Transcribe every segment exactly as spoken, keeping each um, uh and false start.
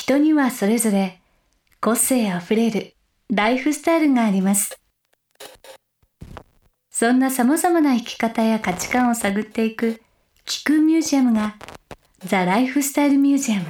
人にはそれぞれ個性あふれるライフスタイルがあります。そんな様々な生き方や価値観を探っていく気空ミュージアムがザ・ライフスタイルミュージアム。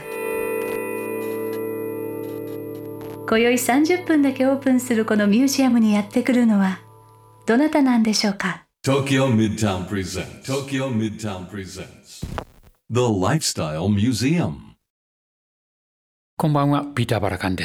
今宵さんじゅっぷんだけオープンするこのミュージアムにやってくるのはどなたなんでしょうか。 Tokyo Midtown presents Tokyo Midtown presents The Lifestyle Museum。 こんばんは、ピーター・バラカンです。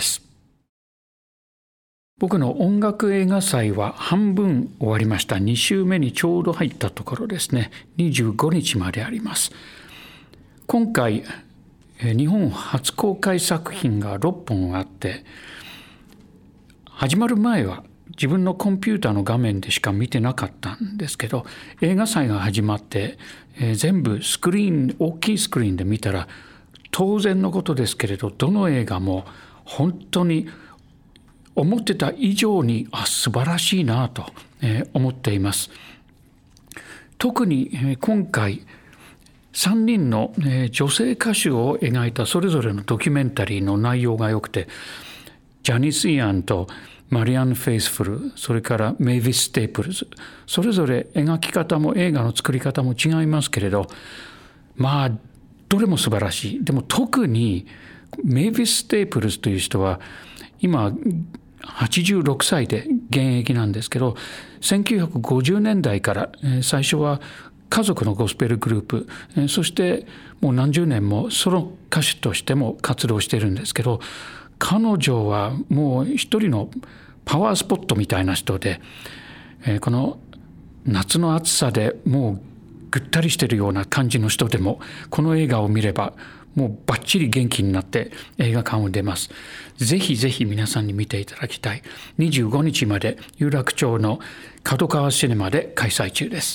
僕の音楽映画祭は半分終わりました。に週目にちょうど入ったところですね。にじゅうごにちまであります。今回日本初公開作品がろっぽんあって、始まる前は自分のコンピューターの画面でしか見てなかったんですけど、映画祭が始まって、えー、全部スクリーン大きいスクリーンで見たら、当然のことですけれど、どの映画も本当に思ってた以上にあ素晴らしいなと、えー、思っています。特に、えー、今回さんにんの、えー、女性歌手を描いたそれぞれのドキュメンタリーの内容が良くて、ジャニス・イアンとマリアン・フェイスフル、それからメイビス・ステープルズ、それぞれ描き方も映画の作り方も違いますけれど、まあどれも素晴らしい。でも特にメイビス・ステープルズという人は今はちじゅうろくさいで現役なんですけど、せんきゅうひゃくごじゅうねんだいから最初は家族のゴスペルグループ、そしてもう何十年もソロ歌手としても活動しているんですけど、彼女はもう一人のパワースポットみたいな人で、この夏の暑さでもうぐったりしているような感じの人でも、この映画を見ればもうバッチリ元気になって映画館を出ます。ぜひぜひ皆さんに見ていただきたい。にじゅうごにちまで有楽町の角川シネマで開催中です。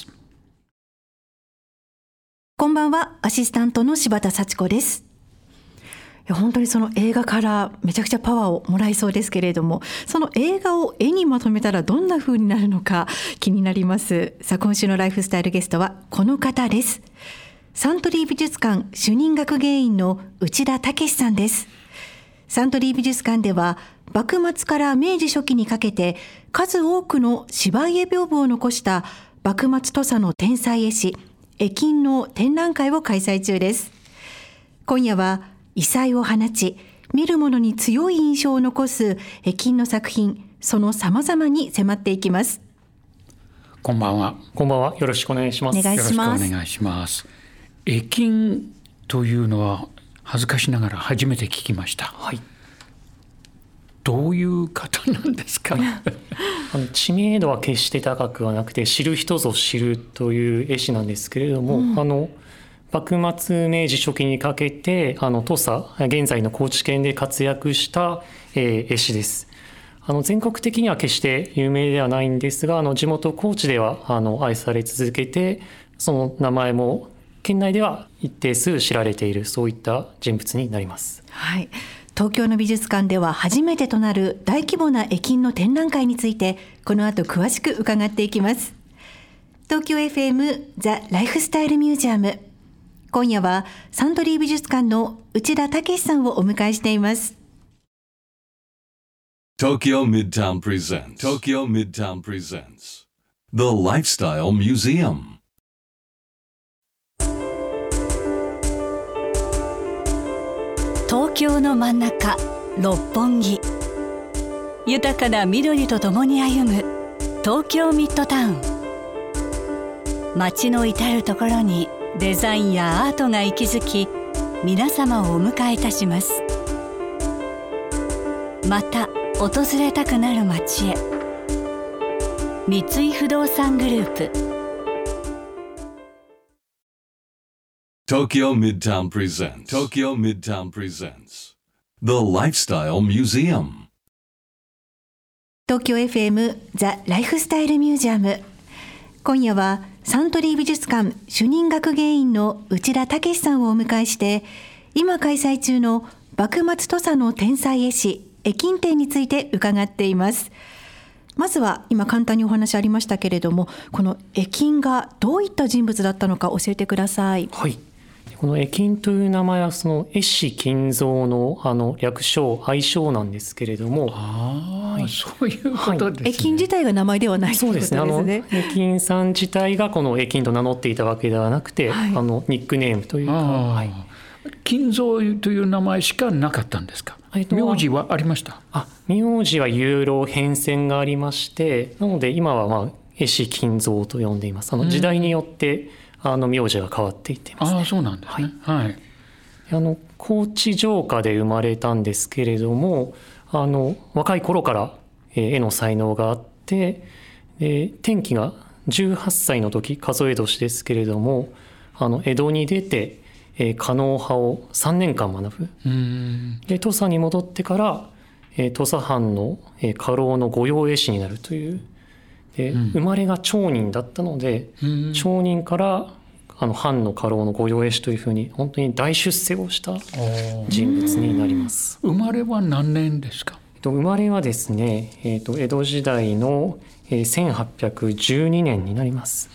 こんばんは、アシスタントの柴田幸子です。いや本当にその映画からめちゃくちゃパワーをもらいそうですけれども、その映画を絵にまとめたらどんな風になるのか気になります。さあ今週のライフスタイルゲストはこの方です。サントリー美術館主任学芸員の内田武さんです。サントリー美術館では幕末から明治初期にかけて数多くの芝居絵屏風を残した幕末土佐の天才絵師絵金の展覧会を開催中です。今夜は異彩を放ち、見る者に強い印象を残す絵金の作品、その様々に迫っていきます。 こんばんは。 こんばんは。よろしくお願いします。 お願いします。 よろしくお願いします。絵金というのは恥ずかしながら初めて聞きました。 はい。 どういう方なんですか？ あの知名度は決して高くはなくて、知る人ぞ知るという絵師なんですけれども、うん、あの幕末明治初期にかけてあの土佐現在の高知県で活躍した、えー、絵師です。あの全国的には決して有名ではないんですが、あの地元高知ではあの愛され続けて、その名前も県内では一定数知られている、そういった人物になります。 はい、東京の美術館では初めてとなる大規模な絵金の展覧会についてこの後詳しく伺っていきます。東京 エフエム ザ・ライフスタイルミュージアム、今夜はサントリー美術館の内田武さんをお迎えしています。 Tokyo Midtown presents Tokyo Midtown presents The Lifestyle Museum。 東京の真ん中六本木、豊かな緑とともに歩む東京ミッドタウン。街の至るところにデザインやアートが息づき、皆様をお迎えいたします。また訪れたくなる街へ、三井不動産グループ。 Tokyo Midtown presents Tokyo Midtown presents The Lifestyle Museum。 東京 エフエム ザ・ライフスタイルミュージアム、今夜はサントリー美術館主任学芸員の内田武さんをお迎えして、今開催中の幕末土佐の天才絵師絵金展について伺っています。まずは今簡単にお話ありましたけれども、この絵金がどういった人物だったのか教えてください。 はい、 この絵金という名前はその絵師金蔵のあの略称愛称なんですけれども、 あ、はい、そういうことですね。 絵金自体が名前ではないということですね。 そうですね。あの絵金さん自体がこの絵金と名乗っていたわけではなくて、はい、あのニックネームというか、はい、 金蔵という名前しかなかったんですか。名字はありました。 あ、名字は有料変遷がありまして、なので今はまあ絵師金蔵と呼んでいます。あの時代によって、うん、あの名字が変わっていっていますね。 ああ、そうなんですね。はい。はい、 あの高知城下で生まれたんですけれども、あの若い頃から絵の才能があって、で転機がじゅうはっさいの時、数え年ですけれども、あの江戸に出て狩野派をさんねんかん学ぶ。 うん、 で土佐に戻ってから土佐藩の家老の御用絵師になるという。でうん、生まれが町人だったので、うん、町人からあの藩の家老の御用絵師というふうに本当に大出世をした人物になります。 生まれは何年ですか。 生まれはですね、えー、と江戸時代のせんはっぴゃくじゅうにねんになります。 うん、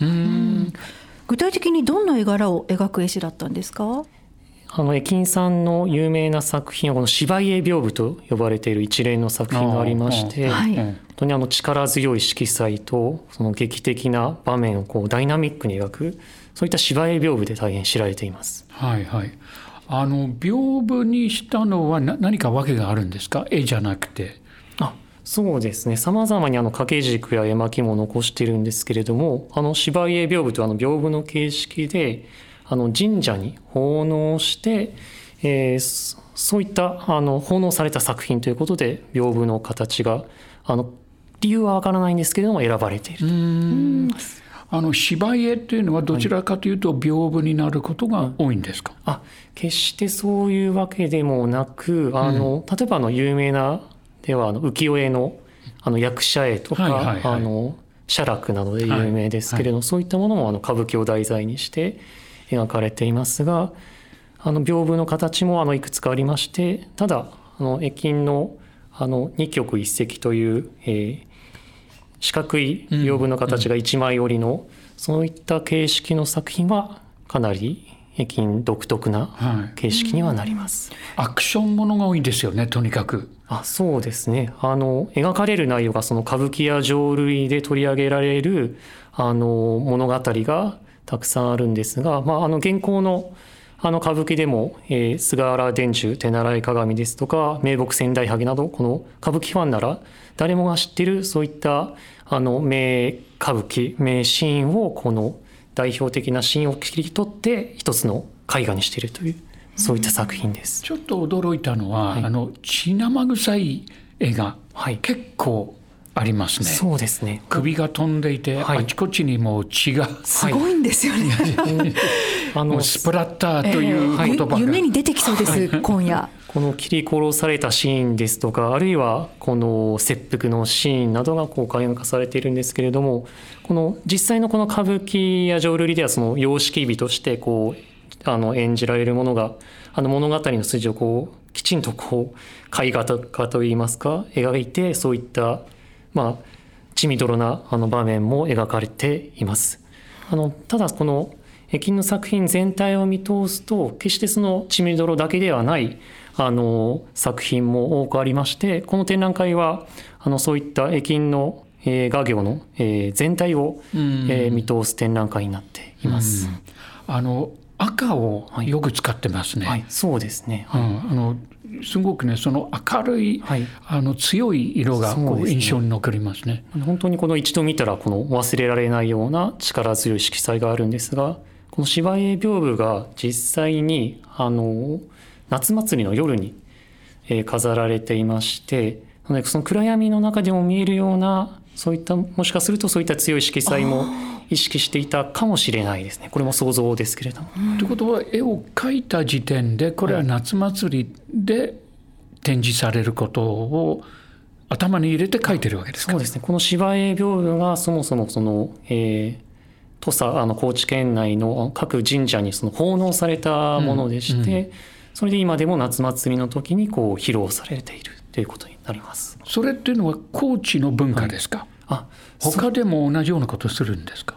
具体的にどんな絵柄を描く絵師だったんですか。 あの絵金さんの有名な作品はこの芝居絵屏風と呼ばれている一連の作品がありまして、はい、本当にあの力強い色彩とその劇的な場面をこうダイナミックに描く、そういった芝居絵屏風で大変知られています。 はいはい。あの屏風にしたのはな何か訳があるんですか。絵じゃなくて。 あ、そうですね。さまざまにあの掛け軸や絵巻も残しているんですけれども、あの芝居絵屏風というあの屏風の形式であの神社に奉納して、えー、そういったあの奉納された作品ということで屏風の形があの理由はわからないんですけれども選ばれていると。うーん、 あの芝居絵というのはどちらかというと屏風になることが多いんですか。 はい、あ、決してそういうわけでもなく、あの、うん、例えばあの有名なではあの浮世絵のあの役者絵とか、はいはいはい、あの写楽などで有名ですけれども、はいはい、そういったものもあの歌舞伎を題材にして描かれていますが、あの屏風の形もあのいくつかありまして、ただあの絵金のあの二曲一石という、えー、四角い屏風の形が一枚折りの、うんうん、そういった形式の作品はかなり絵金独特な形式にはなります。 はい、アクションものが多いんですよね、とにかく。 あ、そうですね。あの描かれる内容がその歌舞伎や浄瑠璃で取り上げられるあの物語がたくさんあるんですが、まあ、あの現行のあの歌舞伎でも、えー、菅原伝授手習い鏡ですとか名木千代ハゲなど、この歌舞伎ファンなら誰もが知っているそういったあの名歌舞伎名シーンを、この代表的なシーンを切り取って一つの絵画にしているという、そういった作品です。 ちょっと驚いたのは、はい、あの血生臭い絵が結構ありますね。 そうですね。 首が飛んでいて、はい、あちこちにもう血がすごいんですよね。 あのスプラッターという言葉が、 えー、夢に出てきそうです、はい、今夜。 この切り殺されたシーンですとか、あるいはこの切腹のシーンなどがこう絵画化されているんですけれども、この実際のこの歌舞伎や浄瑠璃ではその様式美としてこうあの演じられるものが、あの物語の筋をこうきちんとこう絵画化といいますか描いて、そういったまあ血みどろなあの場面も描かれています。あのただこの絵金の作品全体を見通すと、決してその血みどろだけではないあの作品も多くありまして、この展覧会はあのそういった絵金の、えー、画業の、えー、全体を、えー、見通す展覧会になっています。 あの赤をよく使ってますね。 はいはい、そうですね。 はい、うん、あのすごくね、その明るい、はい、あの強い色がこう印象に残りますね。 本当にこの一度見たらこの忘れられないような力強い色彩があるんですが、この芝居絵屏風が実際にあの夏祭りの夜に飾られていまして、なのでその暗闇の中でも見えるような、そういったもしかするとそういった強い色彩も意識していたかもしれないですね。これも想像ですけれども。 ということは絵を描いた時点でこれは夏祭りで展示されることを頭に入れて描いてるわけですか。 そうですね。この芝居絵屏風がそもそもその、えー土佐あの高知県内の各神社にその奉納されたものでして、うんうん、それで今でも夏祭りの時にこう披露されているということになります。 それっていうのは高知の文化ですか。 はい、あ、 他でも同じようなことするんですか。 あ、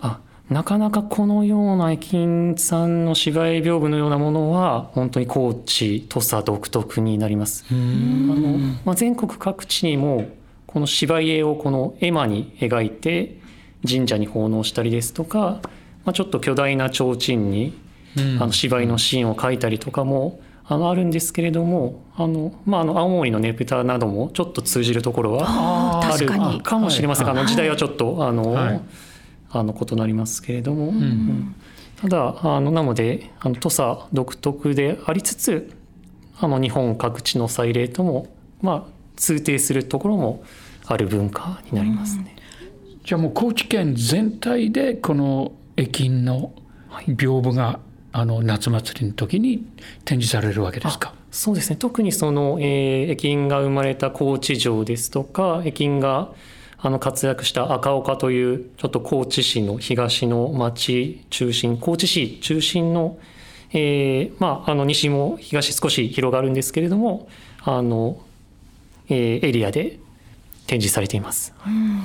なかなかこのような駅員さんの芝居屏風のようなものは本当に高知土佐独特になります。あの、まあ、全国各地にもこの芝居絵をこの絵馬に描いて神社に奉納したりですとか、まあ、ちょっと巨大な提灯にあの芝居のシーンを描いたりとかもあのあるんですけれども、あの、まあ、あの青森のねぷたなどもちょっと通じるところはあるかもしれませんが、あの時代はちょっとあの、はい、あの異なりますけれども、うんうん、ただあのなのであの土佐独特でありつつ、あの日本各地の祭礼とも、まあ、通底するところもある文化になりますね。 うん、じゃあもう高知県全体でこの駅員の屏風が、はい、あの夏祭りの時に展示されるわけですか？ そうですね。特にその、えー、駅員が生まれた高知城ですとか、駅員があの活躍した赤岡というちょっと高知市の東の町中心、高知市中心の、えーまあ、あの西も東少し広がるんですけれども、あの、えー、エリアで展示されています。 うん、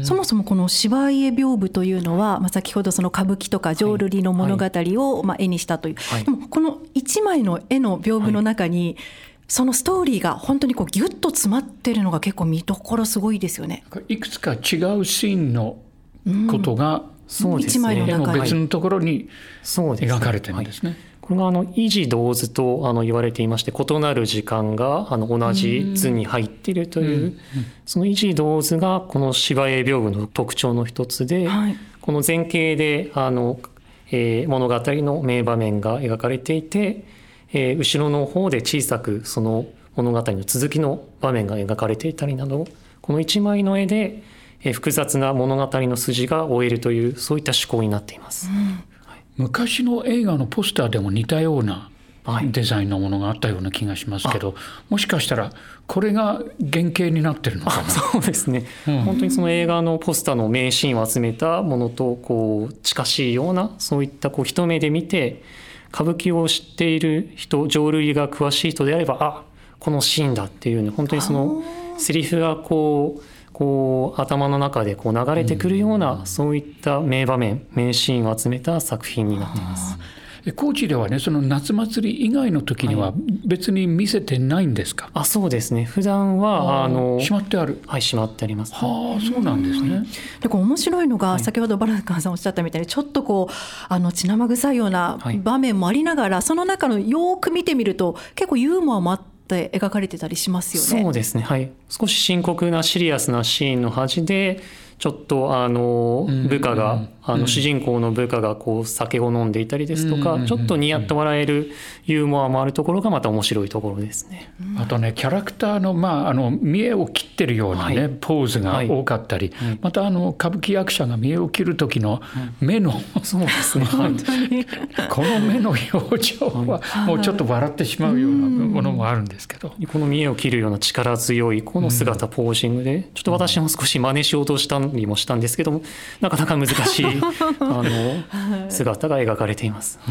そもそもこの芝居絵屏風というのは、まあ、先ほどその歌舞伎とか浄瑠璃の物語をまあ絵にしたという、はいはい、でもこの一枚の絵の屏風の中に、はい、そのストーリーが本当にこうギュッと詰まってるのが結構見どころすごいですよね。 いくつか違うシーンのことが、 うん、一枚の中に別のところに描かれてるんですね。 これがあの異時同図とあの言われていまして、異なる時間があの同じ図に入っているという、うんうん、その異時同図がこの芝居絵屏風の特徴の一つで、はい、この前景であの、えー、物語の名場面が描かれていて、えー、後ろの方で小さくその物語の続きの場面が描かれていたりなど、この一枚の絵で、えー、複雑な物語の筋が追えるという、そういった趣向になっています。うん、 昔の映画のポスターでも似たようなデザインのものがあったような気がしますけど、もしかしたらこれが原型になってるのかな。 そうですね、うん、本当にその映画のポスターの名シーンを集めたものとこう近しいような、そういったこう一目で見て歌舞伎を知っている人、浄瑠璃が詳しい人であれば、あ、このシーンだっていうの、本当にそのセリフがこうこう頭の中でこう流れてくるような、うん、そういった名場面、名シーンを集めた作品になっています。 高知ではね、その夏祭り以外の時には別に見せてないんですか？ はい、あ、そうですね。普段はあのしまってある。 はい、しまってあります。 はあ、そうなんですね。 で、こう面白いのが、はい、先ほどバラカンさんおっしゃったみたいに、ちょっとこうあの血生臭いような場面もありながら、はい、その中のよく見てみると結構ユーモアもあって描かれてたりしますよね。 そうですね。はい。少し深刻なシリアスなシーンの端で、ちょっとあの部下が、うん、あの主人公の部下がこう酒を飲んでいたりですとか、うん、ちょっとニヤッと笑えるユーモアもあるところがまた面白いところですね。 あとね、キャラクターの、まあ、あの見栄を切ってるような、ね、はい、ポーズが多かったり、はい、またあの歌舞伎役者が見栄を切る時の目の、 うん、そうですね、本当にこの目の表情はもうちょっと笑ってしまうようなものもあるんですけど、 この見栄を切るような力強いこの姿、うん、ポージングでちょっと私も少し真似しようとしたりもしたんですけども、なかなか難しいあの姿が描かれています。 うん、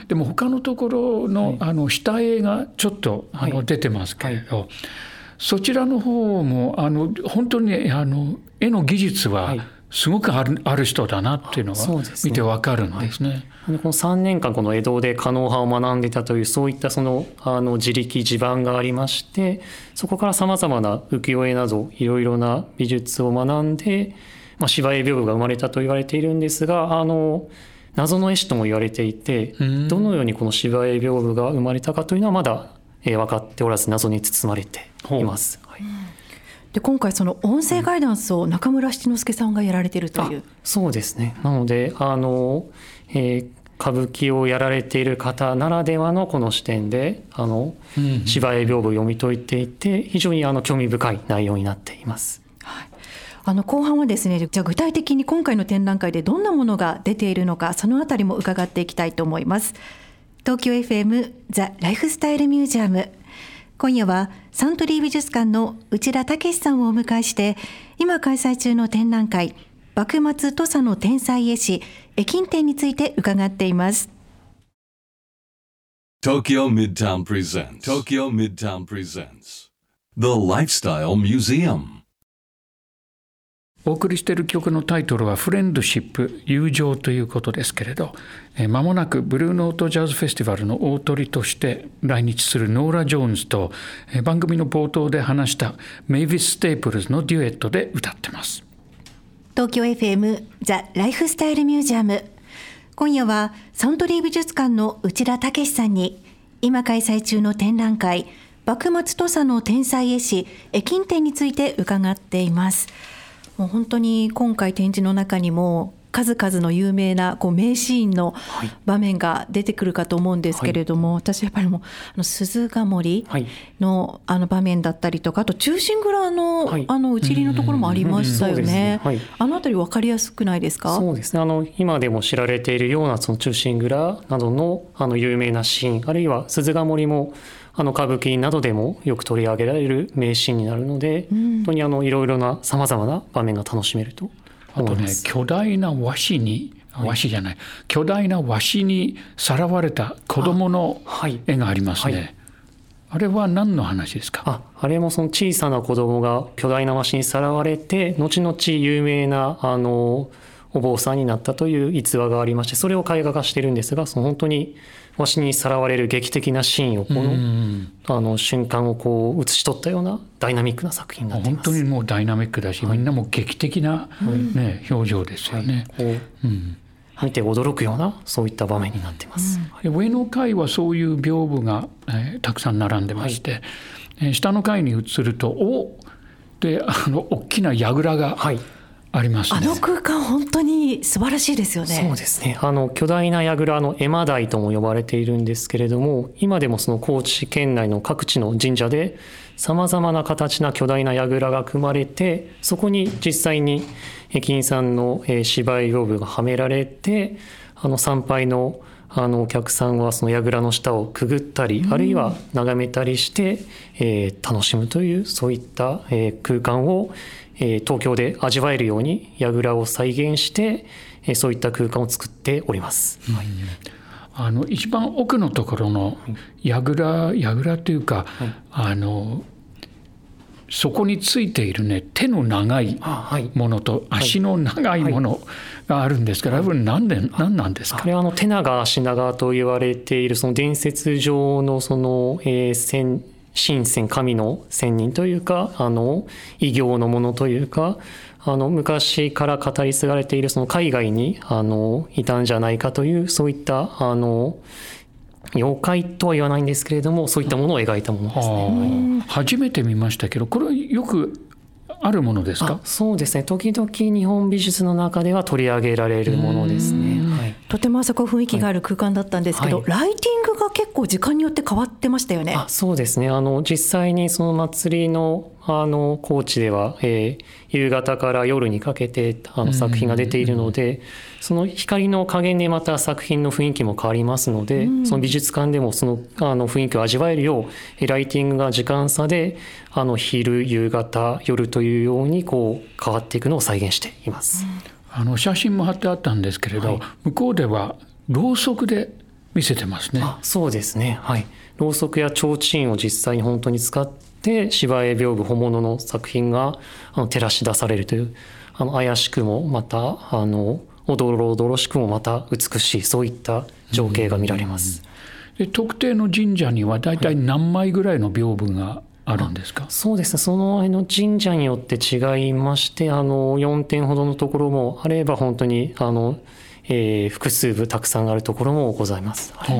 でも他のところ の,、はい、あの下絵がちょっとあの出てますけれど、はいはい、そちらの方もあの本当にあの絵の技術はすごくある、ある人だなっていうのは見てわかるんですね。 はい、このさんねんかんこの江戸で狩野派を学んでいたという、そういったそのあの自力自盤がありまして、そこからさまざまな浮世絵などいろいろな美術を学んで、まあ、芝居屏風が生まれたと言われているんですが、あの謎の絵師とも言われていて、どのようにこの芝居屏風が生まれたかというのはまだ、えー、分かっておらず、謎に包まれています。はい、 で今回その音声ガイダンスを中村七之助さんがやられているという。 そうですね。なのであの、えー、歌舞伎をやられている方ならではのこの視点であの、うん、芝居屏風を読み解いていて、非常にあの興味深い内容になっています。 はい、あの後半はですね、じゃあ具体的に今回の展覧会でどんなものが出ているのか、そのあたりも伺っていきたいと思います。東京 エフエム ザ・ライフスタイルミュージアム、今夜はサントリー美術館の内田武さんをお迎えして、今開催中の展覧会、幕末土佐の天才絵師絵金展について伺っています。 Tokyo Midtown presents Tokyo Midtown presents The Lifestyle Museum. お送りしている曲のタイトルはフレンドシップ、友情ということですけれど、まもなくブルーノートジャズフェスティバルの大トリとして来日するノーラ・ジョーンズと番組の冒頭で話したメイビス・ステープルズのデュエットで歌ってます。 東京 エフエム ザ・ライフスタイルミュージアム。今夜はサントリー美術館の内田武さんに今開催中の展覧会幕末土佐の天才絵師絵金展について伺っています。もう本当に今回展示の中にも数々の有名なこう名シーンの場面が出てくるかと思うんですけれども、はい、私やっぱりもうあの鈴ヶ森のあの場面だったりとか、あと忠臣蔵の、はい、あの打ち入りのところもありましたよね。あのあたり分かりやすくないですか？ そうですね。あの今でも知られているようなその忠臣蔵などのあの有名なシーン、あるいは鈴ヶ森もあの歌舞伎などでもよく取り上げられる名シーンになるので、うん、本当にあのいろいろなさまざまな場面が楽しめると思います。 あとね、巨大な和紙に和紙じゃない、はい、巨大な和紙にさらわれた子供の絵がありますね。あ、はいはい、あれは何の話ですか？ あ、あれもその小さな子供が巨大な和紙にさらわれて後々有名なあのお坊さんになったという逸話がありまして、それを絵画化しているんですが、その本当に和紙にさらわれる劇的なシーンをこの、あの瞬間をこう映し取ったようなダイナミックな作品になっています。 本当にもうダイナミックだし、はい、みんなも劇的な、ね、うん、表情ですよね。はい、 うん、見て驚くようなそういった場面になっています。 うん、上の階はそういう屏風が、えー、たくさん並んでまして、はい、えー、下の階に移るとおであの大きな櫓が、はい、ありますね。 あの空間本当に素晴らしいですよね。 そうですね。あの巨大な櫓の絵馬台とも呼ばれているんですけれども、今でもその高知県内の各地の神社でさまざまな形な巨大な櫓が組まれて、そこに実際に絵金さんの芝居屏風がはめられて、あの参拝のあのお客さんはその櫓の下をくぐったり、うん、あるいは眺めたりして、えー、楽しむというそういった、えー、空間を東京で味わえるように櫓を再現してそういった空間を作っております。 はい、あの一番奥のところの櫓櫓というか、はい、あのそこについているね手の長いものと足の長いものがあるんですから、はいはい、何で何なんですか？ これはあの手長足長と言われているその伝説上のその、えー、線神仙神の仙人というかあの異形のものというか、あの昔から語り継がれているその海外にあのいたんじゃないかというそういったあの妖怪とは言わないんですけれども、そういったものを描いたものですね。 初めて見ましたけど、これよくあるものですか？ あ、そうですね。時々日本美術の中では取り上げられるものですね。はい、 とてもあそこ雰囲気がある空間だったんですけど、はい、ライティングが結構時間によって変わってましたよね。 あ、そうですね。あの実際にその祭りのあの高知では、えー、夕方から夜にかけてあの作品が出ているので、その光の加減でまた作品の雰囲気も変わりますので、その美術館でもそのあの雰囲気を味わえるようライティングが時間差であの昼夕方夜というようにこう変わっていくのを再現しています。 あの写真も貼ってあったんですけれど、はい、向こうではろうそくで見せてますね。 あ、そうですね。はい。ろうそくや提灯を実際に本当に使って芝絵屏風本物の作品があの照らし出されるという、あの怪しくもまたあのおどろおどろしくもまた美しいそういった情景が見られます。 で、特定の神社にはだいたい何枚ぐらいの屏風があるんですか？ そうですね。そのの神社によって違いまして、あのよんてんほどのところもあれば本当にあの、えー、複数部たくさんあるところもございます。はい、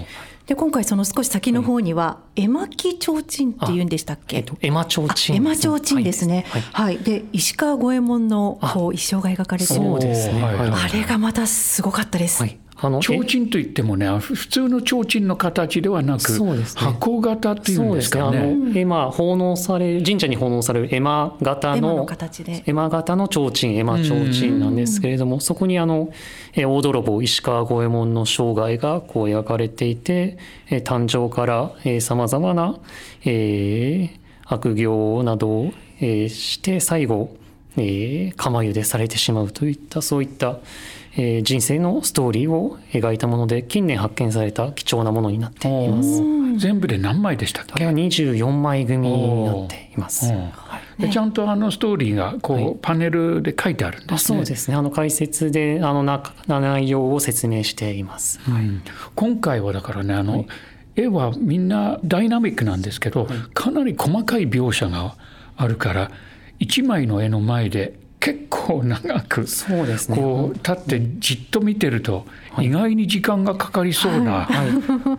で今回その少し先の方には絵巻提灯っていうんでしたっけ？えっと、 絵馬提灯、 絵馬提灯ですね。はい、はいはい、で石川五右衛門のこう衣装が描かれてる。 そうですね。はいはい、 あれがまたすごかったです。はい、 あの提灯といってもね、普通の提灯の形ではなく、ね、箱型っていうんですかね。 そうですね。あの絵馬奉納される神社に奉納される絵馬型の、 の形で絵馬型の提灯、絵馬提灯なんですけれども、そこにあの大泥棒石川五右衛門の生涯がこう描かれていて、誕生からさまざまな、えー、悪行などをして最後、えー、釜茹でされてしまうといったそういったえー、人生のストーリーを描いたもので、近年発見された貴重なものになっています。 全部で何枚でしたっけ？ これはにじゅうよんまい組になっています。はい、 でちゃんとあのストーリーがこう、はい、パネルで書いてあるんですね。 あ、そうですね。あの解説であのな内容を説明しています、 うんはい、今回はだからねあの、はい、絵はみんなダイナミックなんですけど、はい、かなり細かい描写があるからいちまいの絵の前で結構長くそうですね、 こう立ってじっと見てると意外に時間がかかりそうな、はいはい、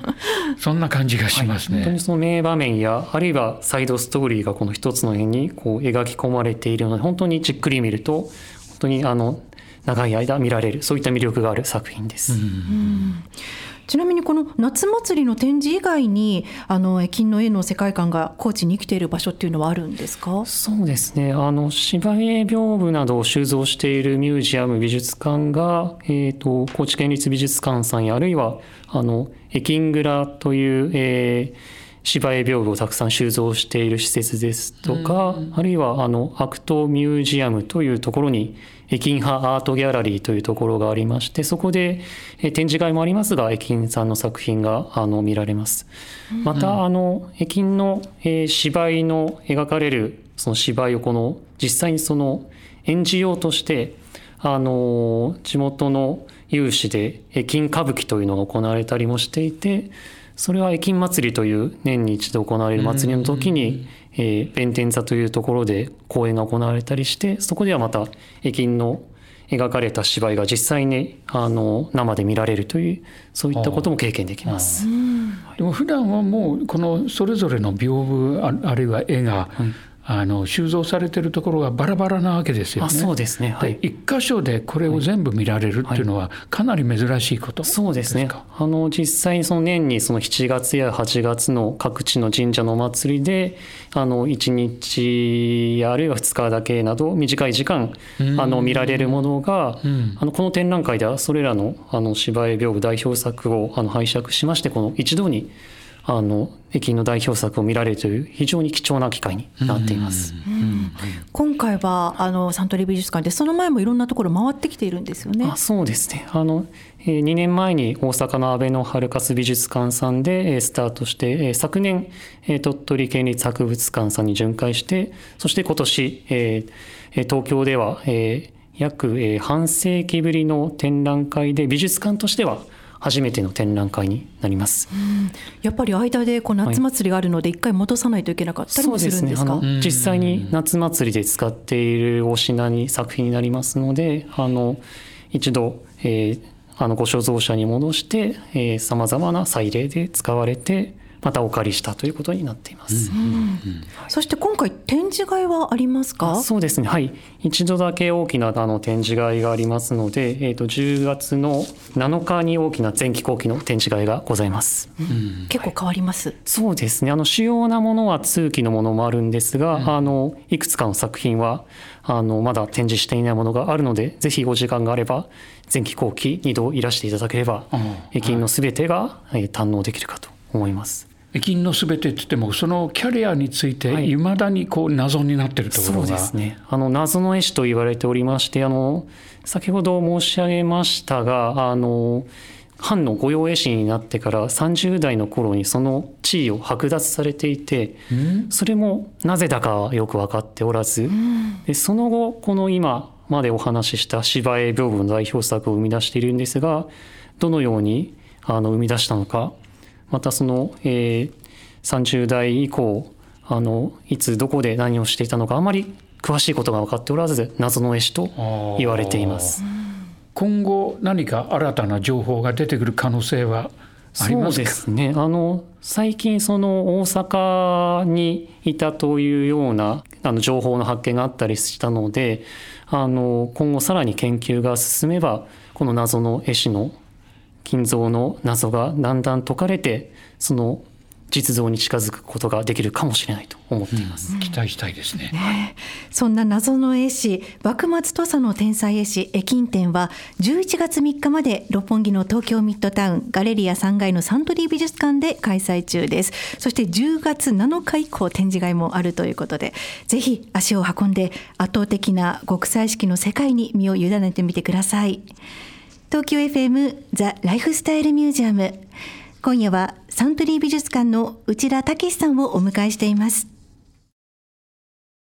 そんな感じがしますね、 はい、本当にその名場面やあるいはサイドストーリーがこの一つの絵にこう描き込まれているので本当にじっくり見ると本当にあの長い間見られるそういった魅力がある作品です。うんうんちなみにこの夏祭りの展示以外にあの金の絵の世界観が高知に生きている場所っていうのはあるんですか？ そうですね、あの芝絵屏風などを収蔵しているミュージアム美術館が、えー、と高知県立美術館さんやあるいはあの絵金蔵という、えー芝絵屏風をたくさん収蔵している施設ですとか、うん、あるいはあのアクトミュージアムというところに絵金派アートギャラリーというところがありましてそこで展示会もありますが絵金さんの作品があの見られます、うん、またあの絵金の芝居の描かれるその芝居をこの実際にその演じようとしてあの地元の有志で絵金歌舞伎というのが行われたりもしていてそれは絵金祭りという年に一度行われる祭りの時に、えー、弁天座というところで公演が行われたりしてそこではまた絵金の描かれた芝居が実際にあの生で見られるというそういったことも経験できます。 でも普段はもうこのそれぞれの屏風 あ, あるいは絵が、はいあの収蔵されているところがバラバラなわけですよね。 あそうですね、はい、 一箇所でこれを全部見られるっていうのはかなり珍しいことですか？ そうですね、あの実際にその年にそのしちがつやはちがつの各地の神社のお祭りであのいちにちやあるいはふつかだけなど短い時間あの見られるものが、うん、あのこの展覧会ではそれらのあの芝絵屏風代表作をあの拝借しましてこの一度にあの絵金の代表作を見られるという非常に貴重な機会になっています、うんうん、 今回はあのサントリー美術館でその前もいろんなところ回ってきているんですよね。 あそうですねあの、えー、にねんまえに大阪のあべのハルカス美術館さんで、えー、スタートして、えー、昨年、えー、鳥取県立博物館さんに巡回してそして今年、えー、東京では、えー、約、えー、半世紀ぶりの展覧会で美術館としては初めての展覧会になります、うん、 やっぱり間でこう夏祭りがあるので一回戻さないといけなかったりもするんですか？ そうですね、あの実際に夏祭りで使っているお品に作品になりますのであの一度、えー、あのご所蔵者に戻してさまざまな祭礼で使われてまたお借りしたということになっています、うんうんうん、 そして今回展示会はありますか？ そうですね、はい、一度だけ大きなあの展示会がありますので、えー、とじゅうがつのなのかに大きな前期後期の展示会がございます、 うん、結構変わります、はい、 そうですねあの主要なものは通期のものもあるんですが、うん、あのいくつかの作品はあのまだ展示していないものがあるのでぜひお時間があれば前期後期にどいらしていただければ絵金のすべてが、はい、堪能できるかと思います。 絵金のすべてって言ってもそのキャリアについていまだにこう謎になっているところが、はい、 そうですねあの謎の絵師と言われておりましてあの先ほど申し上げましたがあの藩の御用絵師になってからさんじゅうだいの頃にその地位を剥奪されていて、うん、それもなぜだかよく分かっておらず、うん、でその後この今までお話しした芝絵屏風の代表作を生み出しているんですがどのようにあの生み出したのかまたその、えー、さんじゅうだい以降あのいつどこで何をしていたのかあまり詳しいことが分かっておらず謎の絵師と言われています。 今後何か新たな情報が出てくる可能性はありますか？ そうですねあの最近その大阪にいたというようなあの情報の発見があったりしたのであの今後さらに研究が進めばこの謎の絵師の金像の謎がだんだん解かれてその実像に近づくことができるかもしれないと思っています、 うん、期待したいですね、 ねそんな謎の絵師幕末土佐の天才絵師絵金展はじゅういちがつみっかまで六本木の東京ミッドタウンガレリアさんがいのサントリー美術館で開催中です。そしてじゅうがつなのか以降展示会もあるということでぜひ足を運んで圧倒的な極彩色の世界に身を委ねてみてください。東京 エフエム ザ・ライフスタイルミュージアム今夜はサントリー美術館の内田武さんをお迎えしています。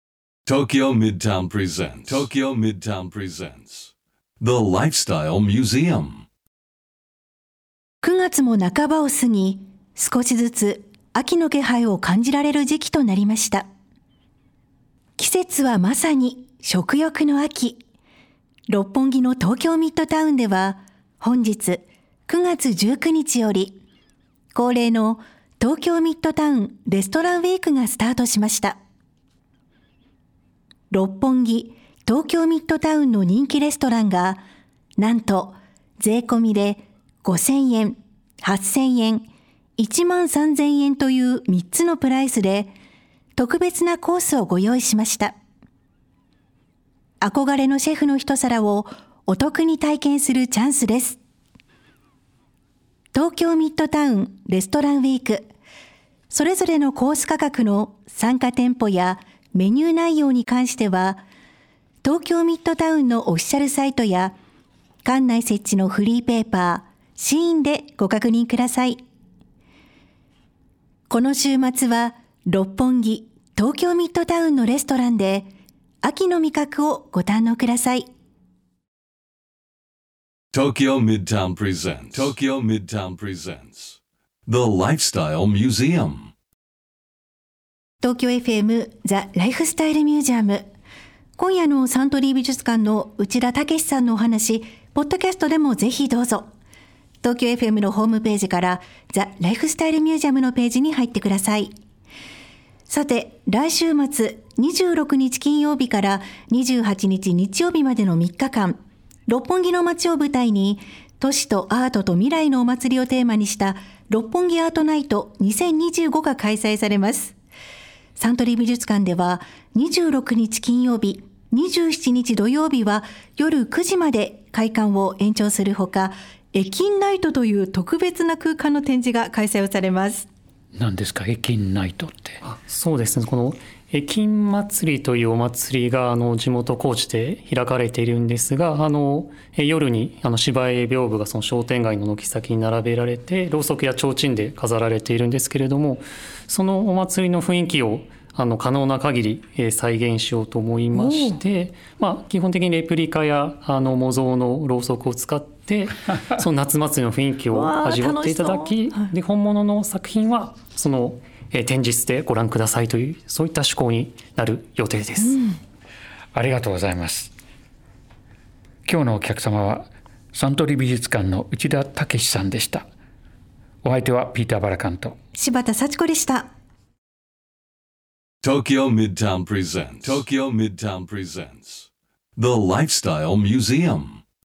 Tokyo Midtown presents Tokyo Midtown presents The Lifestyle Museum。 くがつも半ばを過ぎ、少しずつ秋の気配を感じられる時期となりました。季節はまさに食欲の秋。六本木の東京ミッドタウンでは、本日くがつじゅうくにちより、恒例の東京ミッドタウンレストランウィークがスタートしました。六本木、東京ミッドタウンの人気レストランが、なんと税込みでごせんえん、はっせんえん、いちまんさんぜんえんというみっつのプライスで、特別なコースをご用意しました。憧れのシェフの一皿をお得に体験するチャンスです。東京ミッドタウンレストランウィーク、それぞれのコース価格の参加店舗やメニュー内容に関しては、東京ミッドタウンのオフィシャルサイトや、館内設置のフリーペーパー、シーンでご確認ください。この週末は、六本木、東京ミッドタウンのレストランで、秋の味覚をご堪能ください。 Tokyo Midtown presents Tokyo Midtown presents The Lifestyle Museum。 東京 エフエム ザ・ライフスタイルミュージアム。今夜のサントリー美術館の内田武さんのお話、ポッドキャストでもぜひどうぞ。東京 エフエム のホームページからザ・ライフスタイルミュージアムのページに入ってください。さて、来週末にじゅうろくにち金曜日からにじゅうはちにち日曜日までのみっかかん、六本木の街を舞台に都市とアートと未来のお祭りをテーマにした六本木アートナイトにせんにじゅうごが開催されます。サントリー美術館ではにじゅうろくにち金曜日、にじゅうしちにち土曜日は夜くじまで開館を延長するほか、エキンナイトという特別な空間の展示が開催をされます。 何ですか、エキンナイトって。 あ、そうですね、このエキン祭りというお祭りがあの地元高知で開かれているんですが、あの夜にあの芝居屏風がその商店街の軒先に並べられて、ろうそくや提灯で飾られているんですけれども、そのお祭りの雰囲気をあの可能な限り、えー、再現しようと思いまして、まあ、基本的にレプリカやあの模造のろうそくを使ってその夏祭りの雰囲気を味わっていただき、で本物の作品はその、えー、展示室でご覧くださいという、そういった趣向になる予定です、うん、 ありがとうございます。今日のお客様はサントリー美術館の内田武さんでした。お相手はピーター・バラカンと柴田幸子でした。 Tokyo Midtown presents Tokyo Midtown presents The Lifestyle Museum。